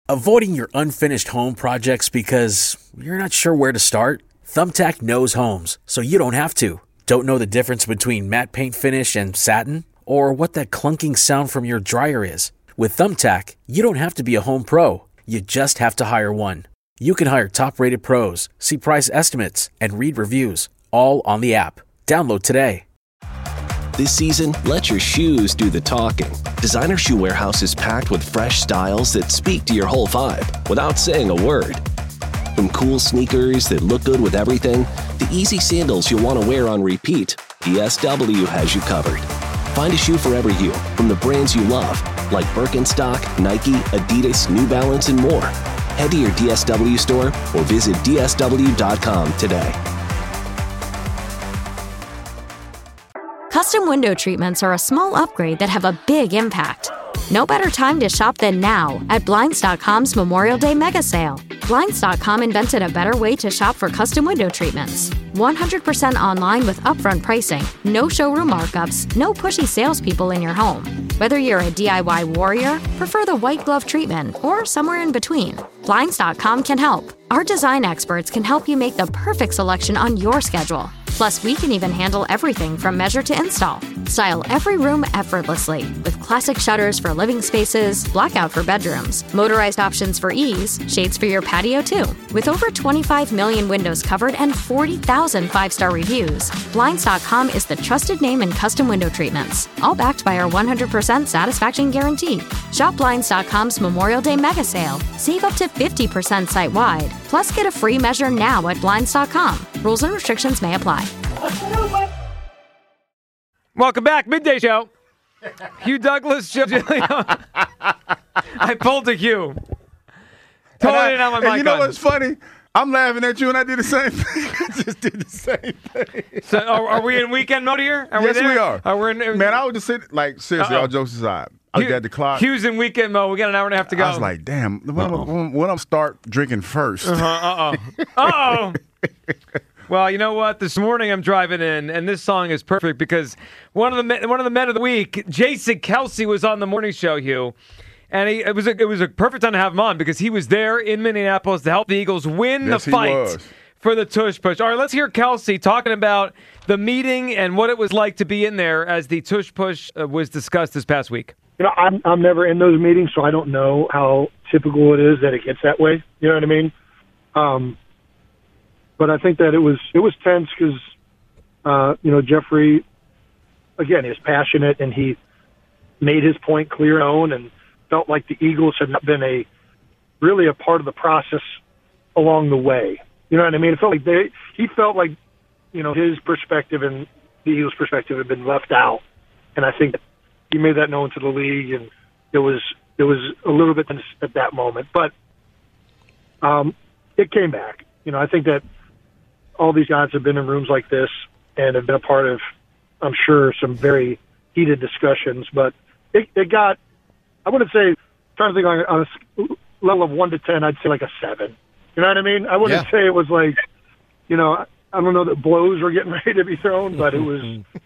Avoiding your unfinished home projects because you're not sure where to start? Thumbtack knows homes, so you don't have to. Don't know the difference between matte paint finish and satin? Or what that clunking sound from your dryer is? With Thumbtack, you don't have to be a home pro. You just have to hire one. You can hire top-rated pros, see price estimates, and read reviews, all on the app. Download today. This season, let your shoes do the talking. Designer Shoe Warehouse is packed with fresh styles that speak to your whole vibe without saying a word. From cool sneakers that look good with everything, to easy sandals you'll want to wear on repeat, DSW has you covered. Find a shoe for every you from the brands you love, like Birkenstock, Nike, Adidas, New Balance, and more. Head to your DSW store or visit DSW.com today. Custom window treatments are a small upgrade that have a big impact. No better time to shop than now at Blinds.com's Memorial Day Mega Sale. Blinds.com invented a better way to shop for custom window treatments. 100% online with upfront pricing, no showroom markups, no pushy salespeople in your home. Whether you're a DIY warrior, prefer the white glove treatment, or somewhere in between, Blinds.com can help. Our design experts can help you make the perfect selection on your schedule. Plus, we can even handle everything from measure to install. Style every room effortlessly with classic shutters for living spaces, blackout for bedrooms, motorized options for ease, shades for your patio too. With over 25 million windows covered and 40,000 five-star reviews, Blinds.com is the trusted name in custom window treatments, all backed by our 100% satisfaction guarantee. Shop Blinds.com's Memorial Day Mega Sale. Save up to 50% site-wide. Plus, get a free measure now at Blinds.com. Rules and restrictions may apply. Welcome back, Midday Show. Hugh Douglas, Joe Giglio. I pulled a Hugh. Totally didn't have my mic you know on. what's funny? I'm laughing at you, and I did the same thing. I just did the same thing. So, are we in weekend mode here? Yes, we are. We in, Man, I would just sit, like, seriously, all jokes aside. I looked at the clock. Hugh's in weekend mode. We got an hour and a half to go. I was like, damn, when I'm start drinking first. Uh-oh. Well, you know what? This morning I'm driving in, and this song is perfect because one of the men of the week, Jason Kelsey, was on the morning show, Hugh, and it was a perfect time to have him on because he was there in Minneapolis to help the Eagles win the fight for the tush push. All right, let's hear Kelsey talking about the meeting and what it was like to be in there as the tush push was discussed this past week. You know, I'm never in those meetings, so I don't know how typical it is that it gets that way. You know what I mean? But I think that it was tense because, Jeffrey, again, is passionate and he made his point clear known and felt like the Eagles had not been really a part of the process along the way. You know what I mean? It felt like he felt like, his perspective and the Eagles' perspective had been left out. And I think that he made that known to the league, and it was a little bit tense at that moment. But it came back. I think that all these guys have been in rooms like this and have been a part of, I'm sure, some very heated discussions. But it got, I wouldn't say, trying to think on a level of 1 to 10, I'd say like a 7. You know what I mean? I wouldn't say it was like, I don't know that blows were getting ready to be thrown, but it was,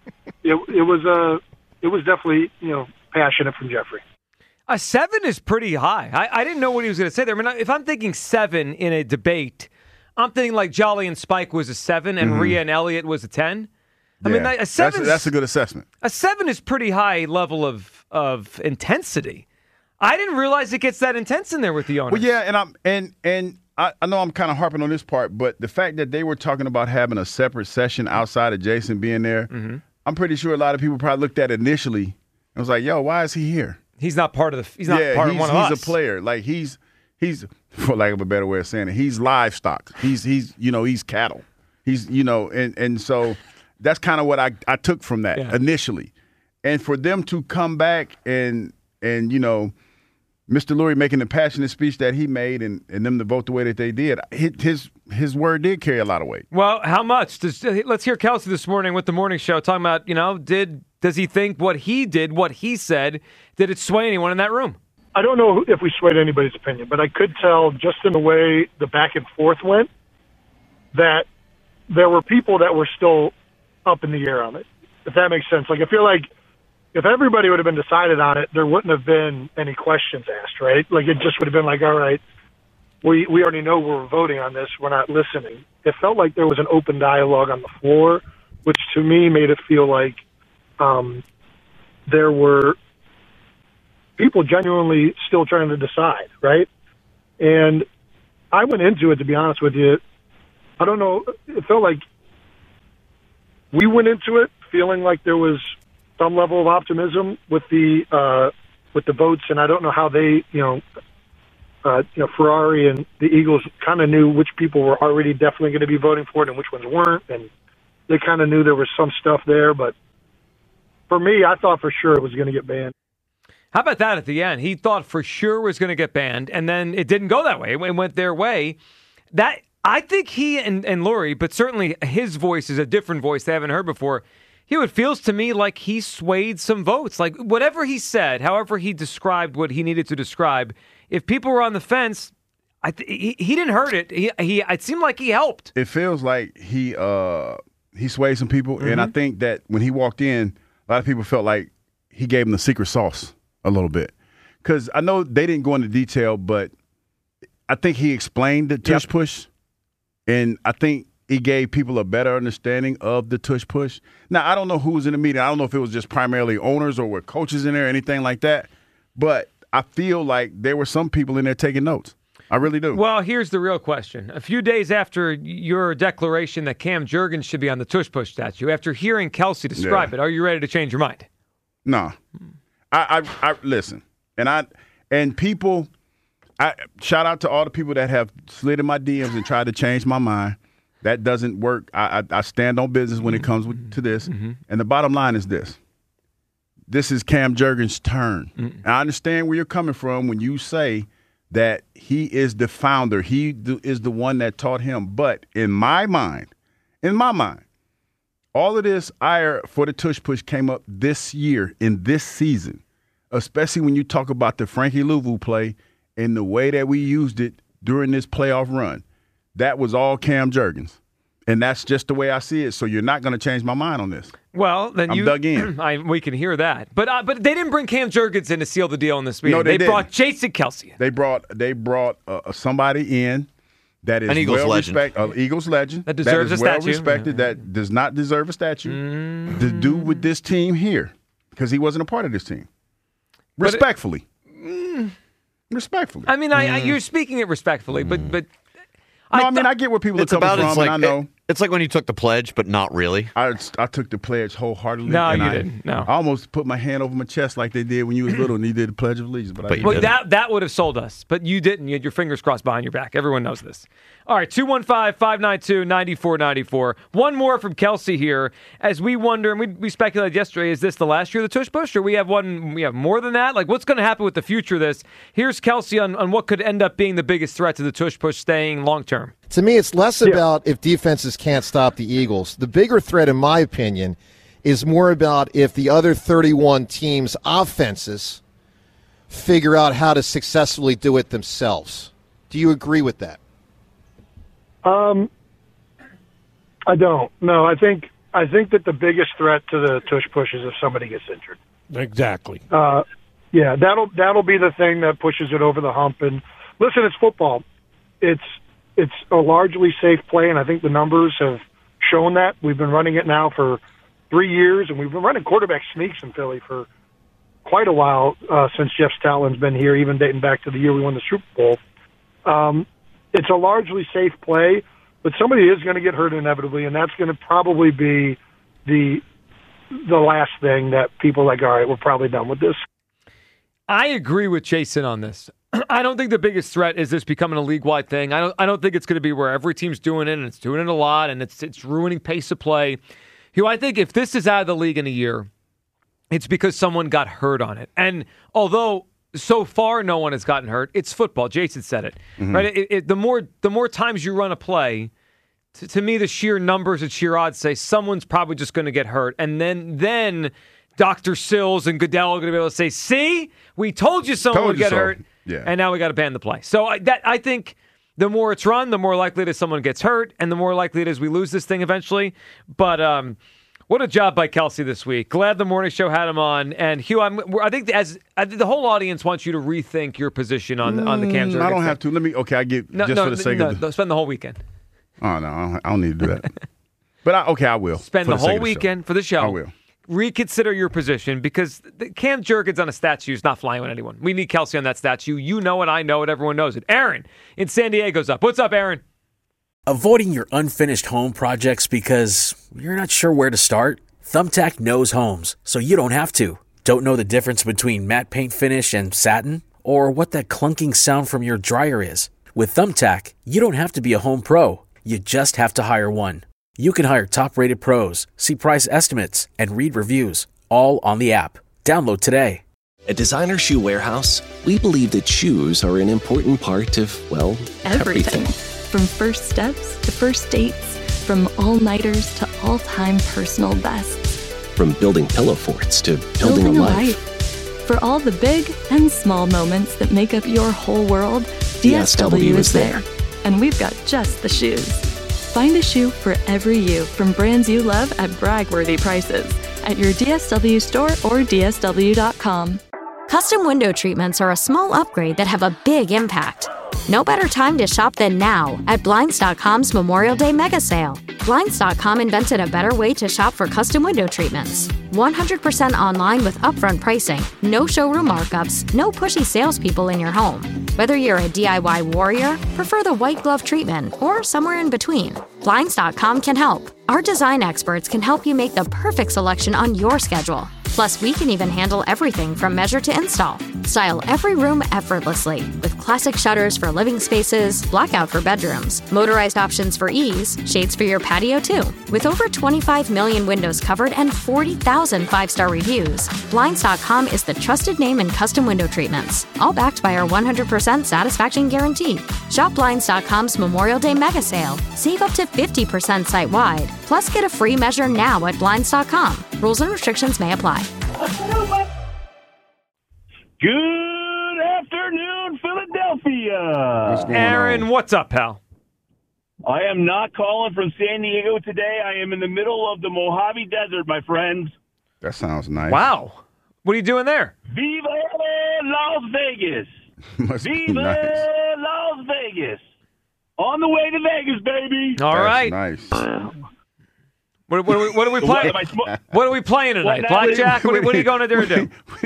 it was definitely, passionate from Jeffrey. A 7 is pretty high. I didn't know what he was going to say there. I mean, if I'm thinking 7 in a debate, I'm thinking like Jolly and Spike was a 7 and Rhea and Elliott was a 10. I mean, a 7 that's a good assessment. A 7 is pretty high level of intensity. I didn't realize it gets that intense in there with the owners. Well, yeah, and I know I'm kind of harping on this part, but the fact that they were talking about having a separate session outside of Jason being there, I'm pretty sure a lot of people probably looked at it initially and was like, "Yo, why is he here? He's not part of the. He's not part of one of us. He's a player. Like he's." For lack of a better way of saying it, he's livestock. He's cattle. He's and so that's kind of what I took from that initially. And for them to come back and Mr. Lurie making the passionate speech that he made and them to vote the way that they did, his word did carry a lot of weight. Well, how much? Let's hear Kelsey this morning with the morning show talking about, does he think what he did, what he said, did it sway anyone in that room? I don't know if we swayed anybody's opinion, but I could tell just in the way the back and forth went that there were people that were still up in the air on it, if that makes sense. Like, I feel like, if everybody would have been decided on it, there wouldn't have been any questions asked, right? Like, it just would have been like, all right, we already know we're voting on this. We're not listening. It felt like there was an open dialogue on the floor, which to me made it feel like there were people genuinely still trying to decide, right? And I went into it, to be honest with you, I don't know, it felt like we went into it feeling like there was some level of optimism with the votes, and I don't know how they, Ferrari and the Eagles kind of knew which people were already definitely going to be voting for it and which ones weren't, and they kind of knew there was some stuff there. But for me, I thought for sure it was going to get banned. How about that at the end? He thought for sure it was going to get banned, and then it didn't go that way. It went their way. That I think he and Lurie, but certainly his voice is a different voice they haven't heard before. It feels to me like he swayed some votes. Like whatever he said, however he described what he needed to describe, if people were on the fence, he didn't hurt it. It seemed like he helped. It feels like he swayed some people, and I think that when he walked in, a lot of people felt like he gave them the secret sauce a little bit. Because I know they didn't go into detail, but I think he explained the tush push, and I think he gave people a better understanding of the tush push. Now, I don't know who was in the meeting. I don't know if it was just primarily owners or were coaches in there or anything like that, but I feel like there were some people in there taking notes. I really do. Well, here's the real question. A few days after your declaration that Cam Jurgens should be on the tush push statue, after hearing Kelsey describe it, are you ready to change your mind? No. I listen, and people, shout out to all the people that have slid in my DMs and tried to change my mind. That doesn't work. I stand on business when it comes to this. And the bottom line is this. This is Cam Jurgens' turn. And I understand where you're coming from when you say that he is the founder. He is the one that taught him. But in my mind, all of this ire for the tush push came up this year, in this season, especially when you talk about the Frankie Louvu play and the way that we used it during this playoff run. That was all Cam Jurgens. And that's just the way I see it. So you're not going to change my mind on this. Well, then I'm dug in. We can hear that. But they didn't bring Cam Jurgens in to seal the deal in this meeting. No, they didn't. Brought Jason Kelsey in. They brought somebody in that is an Eagles legend. Eagles legend. That deserves a statue. Respected, that does not deserve a statue to do with this team here, because he wasn't a part of this team. Respectfully. Respectfully. I mean, you're speaking it respectfully, but no, I get where people are coming from, and I know. It's like when you took the pledge, but not really. I took the pledge wholeheartedly. No, you didn't. No. I almost put my hand over my chest like they did when you was little and you did the Pledge of Allegiance. But that would have sold us. But you didn't. You had your fingers crossed behind your back. Everyone knows this. All right, 215-592-9494. One more from Kelsey here as we wonder, and we speculated yesterday, is this the last year of the tush push, or we have more than that? Like, what's going to happen with the future of this? Here's Kelsey on what could end up being the biggest threat to the tush push staying long term. To me, it's less about if defenses can't stop the Eagles. The bigger threat, in my opinion, is more about if the other 31 teams' offenses figure out how to successfully do it themselves. Do you agree with that? I don't. No, I think that the biggest threat to the tush push is if somebody gets injured. Exactly. Yeah, that'll be the thing that pushes it over the hump. And listen, it's football. It's a largely safe play, and I think the numbers have shown that. We've been running it now for 3 years, and we've been running quarterback sneaks in Philly for quite a while since Jeff Stoutland's been here, even dating back to the year we won the Super Bowl. It's a largely safe play, but somebody is going to get hurt inevitably, and that's going to probably be the last thing that people are like, all right, we're probably done with this. I agree with Jason on this. I don't think the biggest threat is this becoming a league-wide thing. I don't think it's going to be where every team's doing it, and it's doing it a lot, and it's ruining pace of play. I think if this is out of the league in a year, it's because someone got hurt on it. And although so far no one has gotten hurt, it's football. Jason said it. Right? The more times you run a play, to me the sheer numbers and sheer odds say someone's probably just going to get hurt, and then Dr. Sills and Goodell are going to be able to say, see, we told you someone would get hurt. Yeah. And now we got to ban the play. So I think the more it's run, the more likely it is someone gets hurt, and the more likely it is we lose this thing eventually. But What a job by Kelsey this week. Glad the morning show had him on. And Hugh, I think the whole audience wants you to rethink your position on the Cam Jurgens. I don't have to. Let me. Okay, I get for the sake of spend the whole weekend. Oh no, I don't need to do that. But I will spend the whole weekend for the show. I will reconsider your position because Cam Jurgens on a statue is not flying with anyone. We need Kelsey on that statue. You know it. I know it. Everyone knows it. Aaron in San Diego's up. What's up, Aaron? Avoiding your unfinished home projects because you're not sure where to start? Thumbtack knows homes, so you don't have to. Don't know the difference between matte paint finish and satin? Or what that clunking sound from your dryer is? With Thumbtack, you don't have to be a home pro. You just have to hire one. You can hire top-rated pros, see price estimates, and read reviews, all on the app. Download today. At Designer Shoe Warehouse, we believe that shoes are an important part of, well, everything. From first steps to first dates, from all-nighters to all-time personal bests. From building pillow forts to building a life. For all the big and small moments that make up your whole world, DSW is there. And we've got just the shoes. Find a shoe for every you from brands you love at brag-worthy prices at your DSW store or DSW.com. Custom window treatments are a small upgrade that have a big impact. No better time to shop than now at Blinds.com's Memorial Day Mega Sale. Blinds.com invented a better way to shop for custom window treatments. 100% online with upfront pricing, no showroom markups, no pushy salespeople in your home. Whether you're a DIY warrior, prefer the white glove treatment, or somewhere in between, Blinds.com can help. Our design experts can help you make the perfect selection on your schedule. Plus, we can even handle everything from measure to install. Style every room effortlessly with classic shutters for living spaces, blackout for bedrooms, motorized options for ease, shades for your patio too. With over 25 million windows covered and 40,000 5-star reviews, Blinds.com is the trusted name in custom window treatments, all backed by our 100% satisfaction guarantee. Shop Blinds.com's Memorial Day Mega Sale. Save up to 50% site-wide. Plus, get a free measure now at Blinds.com. Rules and restrictions may apply. Good afternoon, Philadelphia. Aaron, what's up, pal? I am not calling from San Diego today. I am in the middle of the Mojave Desert, my friends. That sounds nice. Wow. What are you doing there? Viva Las Vegas. Must be Viva nice. Las Vegas. On the way to Vegas, baby. All That's right. nice. What are we playing? What are we playing tonight? Blackjack? What are you going to do?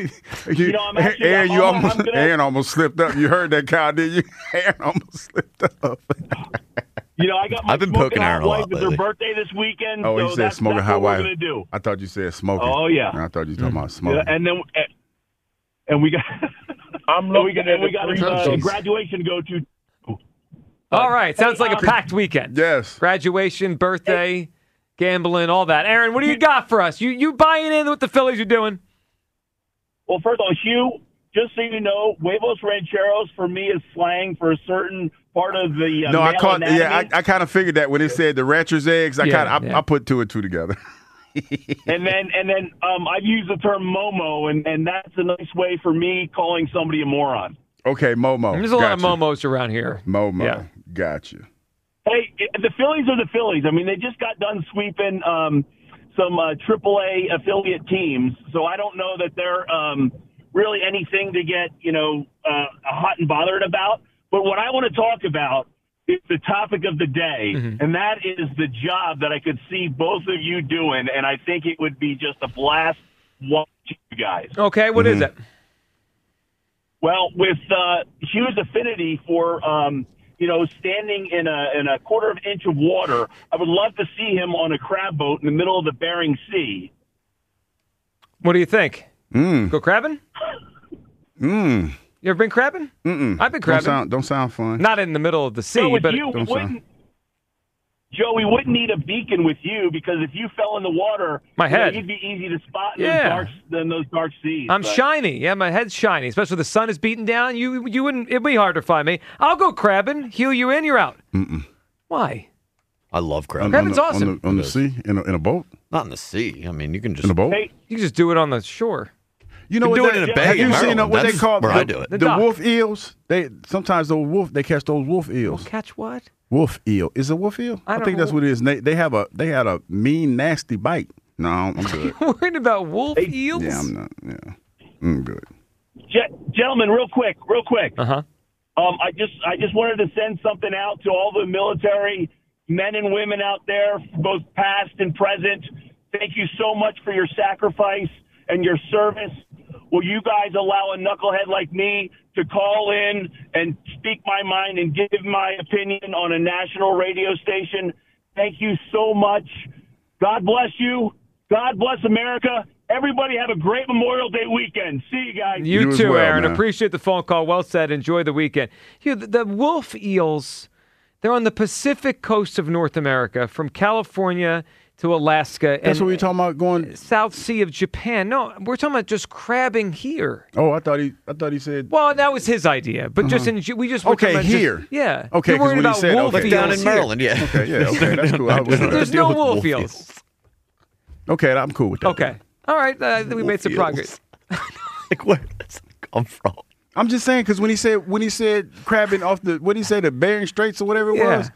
Aaron almost slipped up. You heard that, Kyle, did you? Aaron almost slipped up. I got my I've been poking Aaron a lot wife. It's her birthday this weekend. Oh, so he said smoking hot what wife. we're gonna do. I thought you said smoking. Oh, yeah. I thought you were talking about smoking. Yeah, and we got we got a graduation to go to. All right. Sounds like a packed weekend. Yes. Graduation, birthday, gambling, all that. Aaron, what do you got for us? You buying in with the Phillies are doing? Well, first of all, Hugh, just so you know, huevos rancheros for me is slang for a certain part of the No, I male caught. anatomy. Yeah, I kind of figured that when it said the rancher's eggs. I put two and two together. And then I've used the term Momo, and that's a nice way for me calling somebody a moron. Okay, Momo. There's a lot of Momos around here. Momo. Yeah. Gotcha. Hey, the Phillies are the Phillies. I mean, they just got done sweeping some AAA affiliate teams, so I don't know that they're really anything to get hot and bothered about. But what I want to talk about is the topic of the day, and that is the job that I could see both of you doing, and I think it would be just a blast watching you guys. Okay, what is it? Well, with Hugh's affinity for standing in a quarter of an inch of water, I would love to see him on a crab boat in the middle of the Bering Sea. What do you think? Go crabbing? You ever been crabbing? I've been crabbing. Don't sound fun. Not in the middle of the sea, with but you, Joe, we wouldn't need a beacon with you because if you fell in the water, my head, you'd be easy to spot in those dark seas. I'm shiny. Yeah, my head's shiny. Especially if the sun is beating down. You wouldn't. It'd be hard to find me. I'll go crabbing. Hugh, you in? You're out. Why? I love crabbing. Crabbing's awesome. On the sea? In a boat? Not in the sea. I mean, you can just... In a boat? Hey, you can just do it on the shore. You know what? what? Do it in a bay. Have you seen what they call where I do it. The wolf eels? They catch those wolf eels. Catch what? Wolf eel. Is it wolf eel? I think that's what it is. They had a mean, nasty bite. No, I'm good. You're worried about wolf eels? Yeah, I'm not. Yeah, I'm good. Gentlemen, real quick. Uh-huh. I just wanted to send something out to all the military men and women out there, both past and present. Thank you so much for your sacrifice and your service. Will you guys allow a knucklehead like me to call in and speak my mind and give my opinion on a national radio station? Thank you so much. God bless you. God bless America. Everybody have a great Memorial Day weekend. See you guys. You too, well, Aaron. man. Appreciate the phone call. Well said. Enjoy the weekend. The wolf eels, they're on the Pacific coast of North America, from California to Alaska. That's and what we're talking about going South Sea of Japan. No, we're talking about just crabbing here. Oh, I thought he said. Well, that was his idea, but just we just were talking about here. Yeah. Okay, you're worried because when he about said wolf okay. eels Down in here. Maryland, yeah. Okay, yeah, okay, that's cool. There's no wolf eels. Okay, I'm cool with that. Okay. All right. I think we made some progress. Like, where does that come from? I'm just saying because when he said crabbing off the the Bering Straits or whatever it was,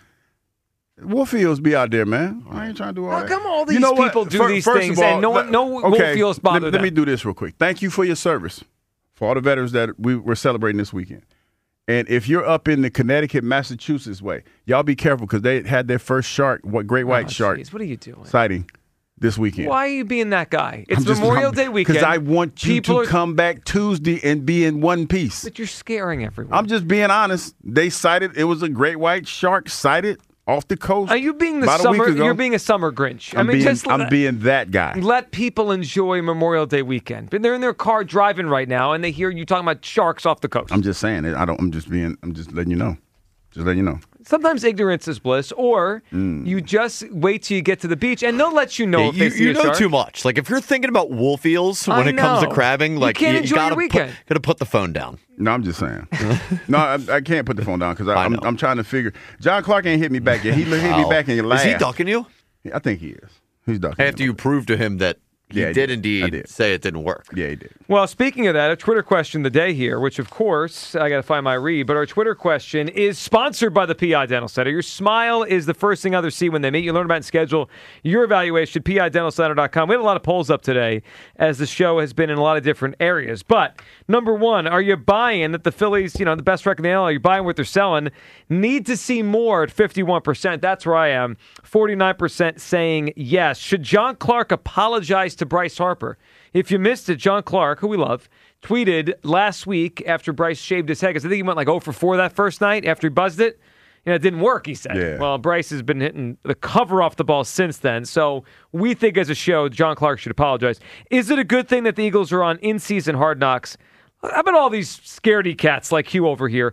wolf eels be out there, man. I ain't trying to do all How that. come all these You know what? people do these First things of all, and no wolf eels bother let them? me do this real quick. Thank you for your service for all the veterans that we're celebrating this weekend. And if you're up in the Connecticut, Massachusetts way, y'all be careful because they had their first great white shark Jeez, what are you doing? sighting this weekend. Why are you being that guy? It's Memorial Day weekend. Because I want you to come back Tuesday and be in one piece. But you're scaring everyone. I'm just being honest. They sighted, it was a great white shark sighted off the coast. Are you being about a week ago. You're being a summer Grinch. I'm being that guy. Let people enjoy Memorial Day weekend. But they're in their car driving right now, and they hear you talking about sharks off the coast. I'm just saying it. I'm just letting you know. Just letting you know. Sometimes ignorance is bliss, or you just wait till you get to the beach, and they'll let you know if they see you a know shark. too much. Like, if you're thinking about wolf eels when it comes to know. crabbing, like, You can't enjoy your weekend. gotta put the phone down. No, I'm just saying. No, I can't put the phone down because I'm trying to figure. John Clark ain't hit me back yet. He hit me back and laughed. Is he ducking you? I think he is. He's ducking. After you proved to him that he did indeed say it didn't work. Yeah, he did. Well, speaking of that, a Twitter question of the day here, which, of course, I got to find my read, but our Twitter question is sponsored by the PI Dental Center. Your smile is the first thing others see when they meet you. Learn about and schedule your evaluation at PIDentalCenter.com. We had a lot of polls up today as the show has been in a lot of different areas. But, number one, are you buying that the Phillies, the best record in the NL, are you buying what they're selling? Need to see more at 51%. That's where I am. 49% saying yes. Should John Clark apologize to Bryce Harper? If you missed it, John Clark, who we love, tweeted last week after Bryce shaved his head, because I think he went like 0 for 4 that first night after he buzzed it. It didn't work, he said. Yeah. Well, Bryce has been hitting the cover off the ball since then. So we think as a show, John Clark should apologize. Is it a good thing that the Eagles are on in-season Hard Knocks? How about all these scaredy cats like Hugh over here?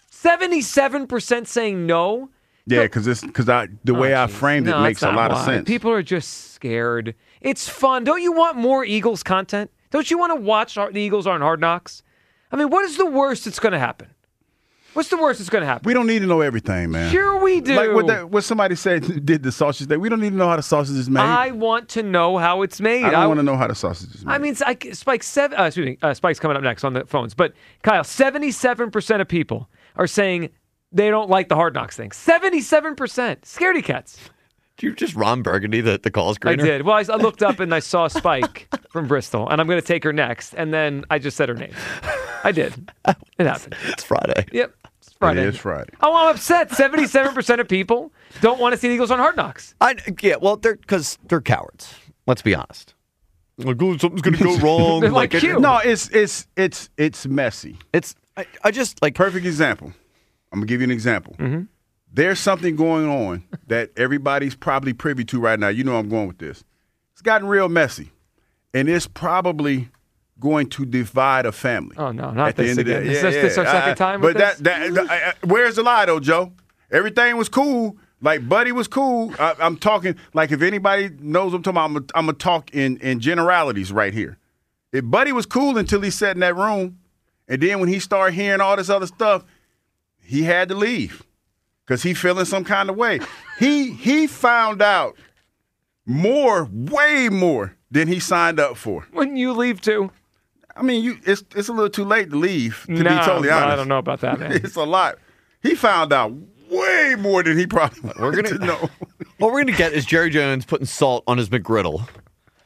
77% saying no. Yeah, because the way I framed it makes a lot of sense. People are just scared. It's fun. Don't you want more Eagles content? Don't you want to watch the Eagles on Hard Knocks? I mean, what is the worst that's going to happen? What's the worst that's going to happen? We don't need to know everything, man. Sure we do. Like what somebody said did the sausage thing. We don't need to know how the sausage is made. I want to know how it's made. I don't want to know how the sausage is made. I mean, Spike's coming up next on the phones. But, Kyle, 77% of people are saying they don't like the Hard Knocks thing. 77%. Scaredy cats. Did you just Ron Burgundy the call screener? I did. Well, I looked up and I saw Spike from Bristol, and I'm going to take her next. And then I just said her name. I did. It happened. It's Friday. Yep. It's Friday. It is Friday. Oh, I'm upset. 77% of people don't want to see the Eagles on Hard Knocks. Because they're cowards. Let's be honest. Like, something's going to go wrong. They're like you. No, it's messy. I just like perfect example. I'm gonna give you an example. Mm-hmm. There's something going on that everybody's probably privy to right now. You know I'm going with this. It's gotten real messy, and it's probably going to divide a family. Oh no, not at the this end again. Of the, Is this our second time? But with this? Where's the lie though, Joe? Everything was cool. Like Buddy was cool. I'm talking like if anybody knows what I'm talking about, I'm gonna talk in generalities right here. If Buddy was cool until he sat in that room, and then when he started hearing all this other stuff, he had to leave because he feeling some kind of way. He found out way more than he signed up for. Wouldn't you leave too? I mean, it's a little too late to leave, to be totally honest. I don't know about that, man. It's a lot. He found out way more than he probably wanted to know. What we're going to get is Jerry Jones putting salt on his McGriddle.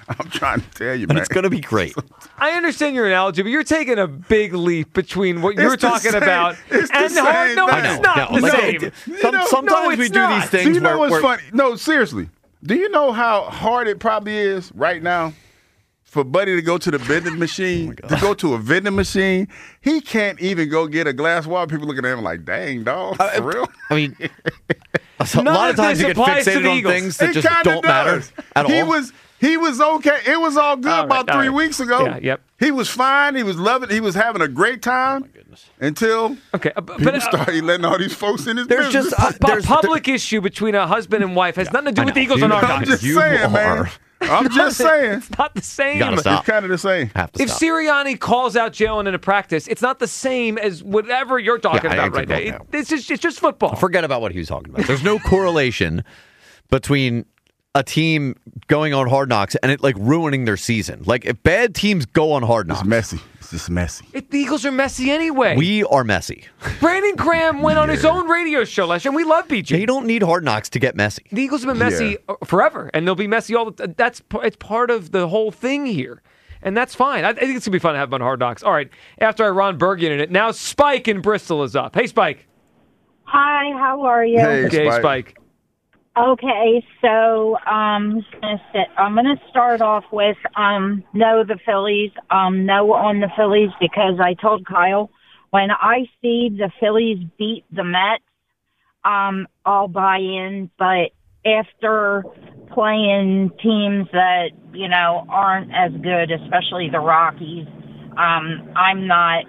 I'm trying to tell you, And man. it's going to be great. I understand your analogy, but you're taking a big leap between what you're It's the talking same- about it's the and same hard. No, thing. it's not the like, same. Sometimes we it's do not. these things Do you know what's where funny? No, seriously. Do you know how hard it probably is right now for Buddy to go to the vending machine, to go to a vending machine? He can't even go get a glass of water. People looking at him like, dang, dog, for real? I mean, a None lot of of times this you get applies to fixated the on Eagles. things that It just kinda don't matter does. at all. He was okay. It was all good All right, about all 3 right. weeks ago. Yeah, yep. He was fine. He was loving. He was having a great time. Until Okay, people started letting all these folks in his There's business. just a public issue between a husband and wife has nothing to do with the Eagles and You- our I'm guys. just You saying, man. are. I'm just saying. It's not the same. You gotta stop. It's kind of the same. Have to If stop. Sirianni calls out Jalen in a practice, it's not the same as whatever you're talking Yeah, I about right now. agree with that. It's just football. Forget about what he was talking about. There's no correlation between a team going on Hard Knocks and it like ruining their season. Like if bad teams go on Hard Knocks, It's messy. It's just messy. The Eagles are messy anyway. we are messy. Brandon Graham went on his own radio show last year, and we love BG. They don't need Hard Knocks to get messy. The Eagles have been messy forever, and they'll be messy all the time. It's part of the whole thing here, and that's fine. I think it's gonna be fun to have on Hard Knocks. All right, after I Ron Bergen in it, now Spike in Bristol is up. Hey, Spike. Hi, how are you? Hey, Okay, Spike. Okay, so I'm gonna start off with no the Phillies, no on the Phillies because I told Kyle when I see the Phillies beat the Mets, I'll buy in. But after playing teams that aren't as good, especially the Rockies, I'm not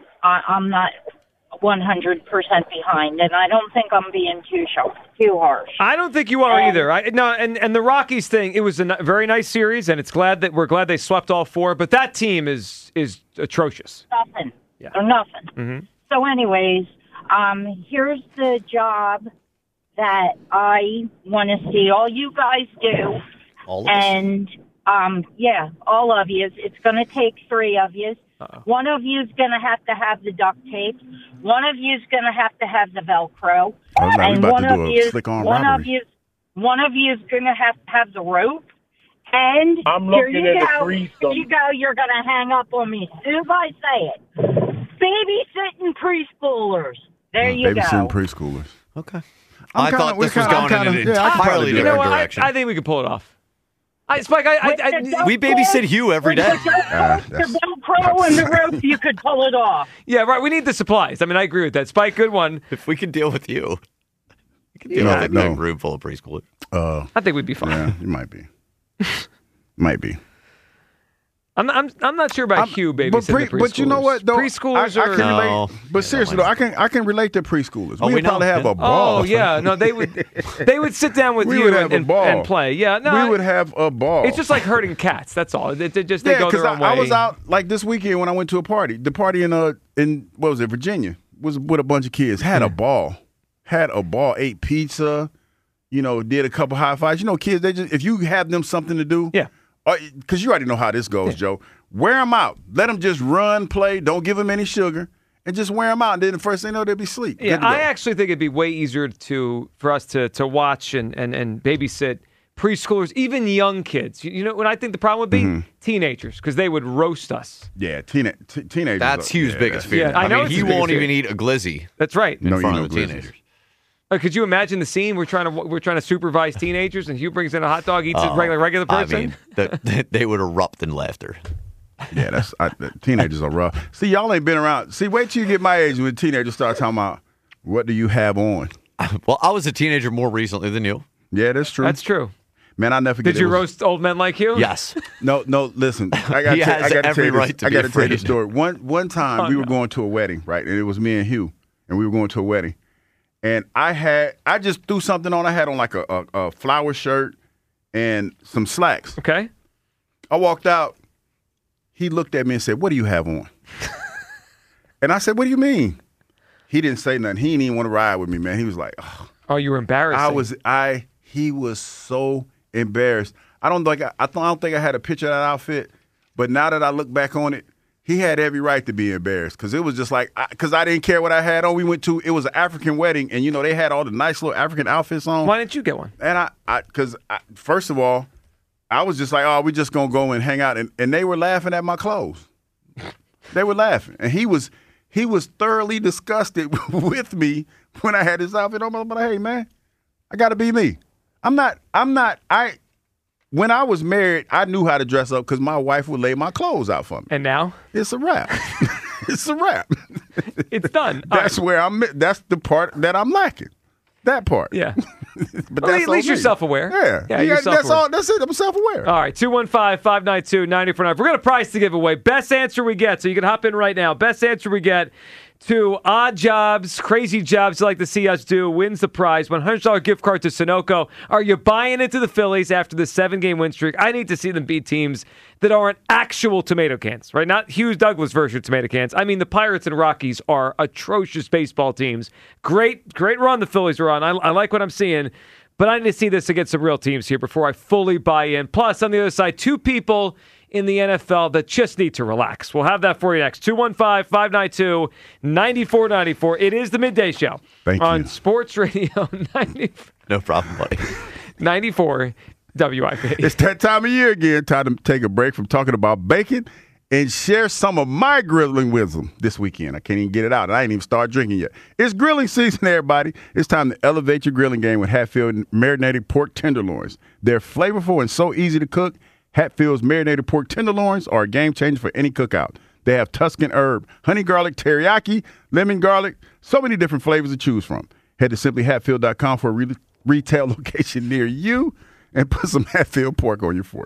100% behind, and I don't think I'm being too harsh. I don't think you are either. And the Rockies thing, it was a very nice series, and we're glad they swept all four. But that team is atrocious. Nothing. Yeah. They're nothing. Mm-hmm. So, anyways, here's the job that I want to see all you guys do, All of us. and all of you. It's going to take three of you. One of you's going to have the duct tape. One of you's going to have the Velcro. Oh, no, we and about one to of do a you, slick-on one robbery. of you's going to have the rope. And I'm here looking you at a go. threesome. Here you go. You're going to hang up on me as soon as I say it. Babysitting preschoolers. There you go. Babysitting preschoolers. Okay. I'm I kinda- thought we're this was kinda- going I'm in kinda- an yeah, I could probably entirely do You that. know different what? direction. I think we can pull it off. Spike, We babysit Hugh every day. The Velcro and the rope, you could pull it off. yeah, right. We need the supplies. I mean, I agree with that. Spike, good one. If we can deal with you, we can deal No, with no. a room full of preschoolers. I think we'd be fine. Yeah, you might be. Might be. I'm not sure about Hugh babysitting the preschoolers. But you know what though, preschoolers I are. can relate. No. But seriously though, I can relate to preschoolers. Oh, we we would probably know. have Yeah. a ball. Oh yeah, no, they would sit down with We you would have a and ball. play. Yeah, no, we would have a ball. it's just like herding cats. That's all. They go their own way. I was out like this weekend when I went to a party. The party in what was it, Virginia? Was with a bunch of kids. Had a ball. Ate pizza. Did a couple high fives. Kids, they just if you have them something to do. Yeah. Because you already know how this goes, Joe. Wear them out. Let them just run, play. Don't give them any sugar. And just wear them out. And then the first thing you know, they'll be asleep. Yeah, Good to go. I actually think it'd be way easier for us to watch and babysit preschoolers, even young kids. You know what I think the problem would be? Mm-hmm. Teenagers, because they would roast us. Yeah, teenagers. That's Hugh's biggest fear. Yeah, I know it's he his biggest won't fear. even eat a glizzy That's right. in No, you front know of the glizzies. teenagers. Could you imagine the scene? We're trying to supervise teenagers, and Hugh brings in a hot dog, eats it like a regular person. I mean, they would erupt in laughter. Yeah, the teenagers are rough. See, y'all ain't been around. See, wait till you get my age when teenagers start talking about what do you have on. Well, I was a teenager more recently than you. Yeah, that's true. That's true. Man, I never forget. Did you it was- roast old men like you? Yes. No, listen. I got He has to every tell you right this. to I be got to tell you the afraid. story. One time we were no. going to a wedding, right? And it was me and Hugh, and we were going to a wedding. And I just threw something on. I had on like a flower shirt and some slacks. Okay. I walked out. He looked at me and said, "What do you have on?" And I said, "What do you mean?" He didn't say nothing. He didn't even want to ride with me, man. He was like, "Oh." Oh, you were embarrassed. He was so embarrassed. I don't think I had a picture of that outfit, but now that I look back on it, he had every right to be embarrassed because it was just like, because I didn't care what I had on. We went to, it was an African wedding, and they had all the nice little African outfits on. Why didn't you get one? And first of all, I was just like, oh, we just going to go and hang out. And they were laughing at my clothes. They were laughing. And he was thoroughly disgusted with me when I had this outfit on. But hey, man, I got to be me. When I was married, I knew how to dress up because my wife would lay my clothes out for me. And now? It's a wrap. It's a wrap. It's done. That's that's the part that I'm lacking. That part. Yeah. But well, at least you're self-aware. Yeah. You're that's all. That's it. I'm self-aware. All right. 215-592-94.9. We're going to prize to give away. Best answer we get. So you can hop in right now. Best answer we get to odd jobs, crazy jobs you like to see us do wins the prize. $100 gift card to Sunoco. Are you buying into the Phillies after the 7-game win streak? I need to see them beat teams that aren't actual tomato cans, right? Not Hughes Douglas version of tomato cans. I mean, the Pirates and Rockies are atrocious baseball teams. Great run the Phillies are on. I like what I'm seeing, but I need to see this against some real teams here before I fully buy in. Plus, on the other side, 2 people in the NFL that just need to relax. We'll have that for you next. 215-592-9494. It is the Midday Show. Thank on you. Sports Radio 94. No problem, buddy. 94 WIP. It's that time of year again. Time to take a break from talking about bacon and share some of my grilling wisdom this weekend. I can't even get it out. I ain't even started drinking yet. It's grilling season, everybody. It's time to elevate your grilling game with Hatfield marinated pork tenderloins. They're flavorful and so easy to cook. Hatfield's marinated pork tenderloins are a game changer for any cookout. They have Tuscan herb, honey garlic, teriyaki, lemon garlic, so many different flavors to choose from. Head to simplyhatfield.com for a retail location near you and put some Hatfield pork on your fork.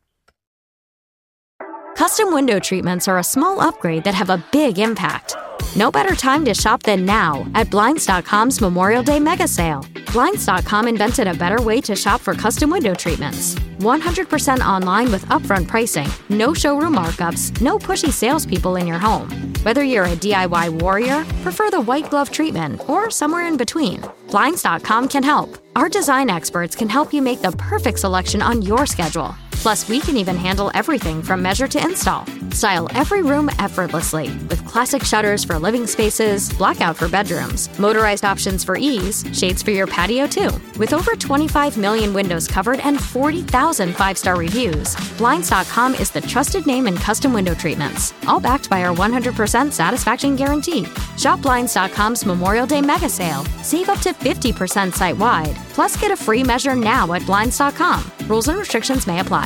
Custom window treatments are a small upgrade that have a big impact. No better time to shop than now at Blinds.com's Memorial Day Mega Sale. Blinds.com invented a better way to shop for custom window treatments. 100% online with upfront pricing, no showroom markups, no pushy salespeople in your home. Whether you're a DIY warrior, prefer the white glove treatment, or somewhere in between, Blinds.com can help. Our design experts can help you make the perfect selection on your schedule. Plus, we can even handle everything from measure to install. Style every room effortlessly with classic shutters for living spaces, blackout for bedrooms, motorized options for ease, shades for your patio too. With over 25 million windows covered and 40,000 5-star reviews, Blinds.com is the trusted name in custom window treatments, all backed by our 100% satisfaction guarantee. Shop Blinds.com's Memorial Day Mega Sale. Save up to 50% site-wide. Plus, get a free measure now at Blinds.com. Rules and restrictions may apply.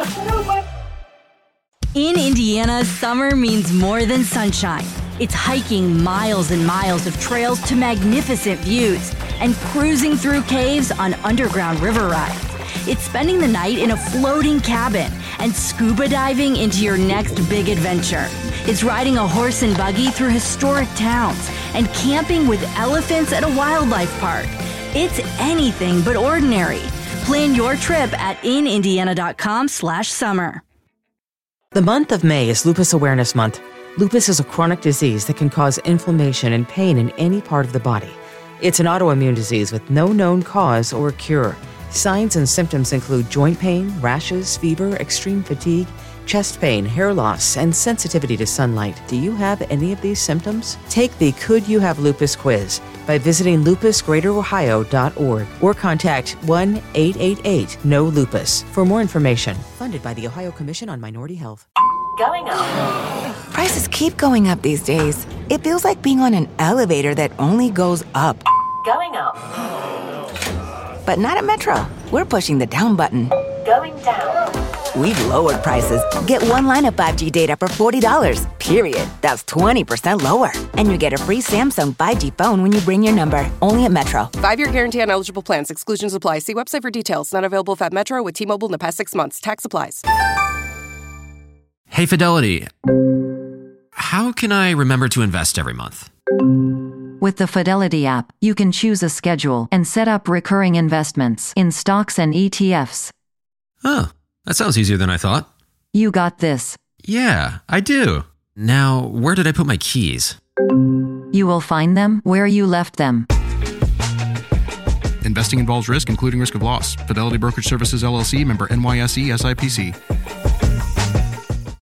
In Indiana, summer means more than sunshine. It's hiking miles and miles of trails to magnificent views and cruising through caves on underground river rides. It's spending the night in a floating cabin and scuba diving into your next big adventure. It's riding a horse and buggy through historic towns and camping with elephants at a wildlife park. It's anything but ordinary. Plan your trip at inindiana.com/summer. The month of May is Lupus Awareness Month. Lupus is a chronic disease that can cause inflammation and pain in any part of the body. It's an autoimmune disease with no known cause or cure. Signs and symptoms include joint pain, rashes, fever, extreme fatigue, chest pain, hair loss, and sensitivity to sunlight. Do you have any of these symptoms? Take the Could You Have Lupus quiz by visiting lupusgreaterohio.org or contact 1-888-KNOW-LUPUS for more information. Funded by the Ohio Commission on Minority Health. Going up. Prices keep going up these days. It feels like being on an elevator that only goes up. Going up. But not at Metro. We're pushing the down button. Going down. We've lowered prices. Get one line of 5G data for $40, period. That's 20% lower. And you get a free Samsung 5G phone when you bring your number. Only at Metro. 5-year guarantee on eligible plans. Exclusions apply. See website for details. Not available at Metro with T-Mobile in the past 6 months. Tax applies. Hey, Fidelity. How can I remember to invest every month? With the Fidelity app, you can choose a schedule and set up recurring investments in stocks and ETFs. Oh, that sounds easier than I thought. You got this. Yeah, I do. Now, where did I put my keys? You will find them where you left them. Investing involves risk, including risk of loss. Fidelity Brokerage Services, LLC, member NYSE, SIPC.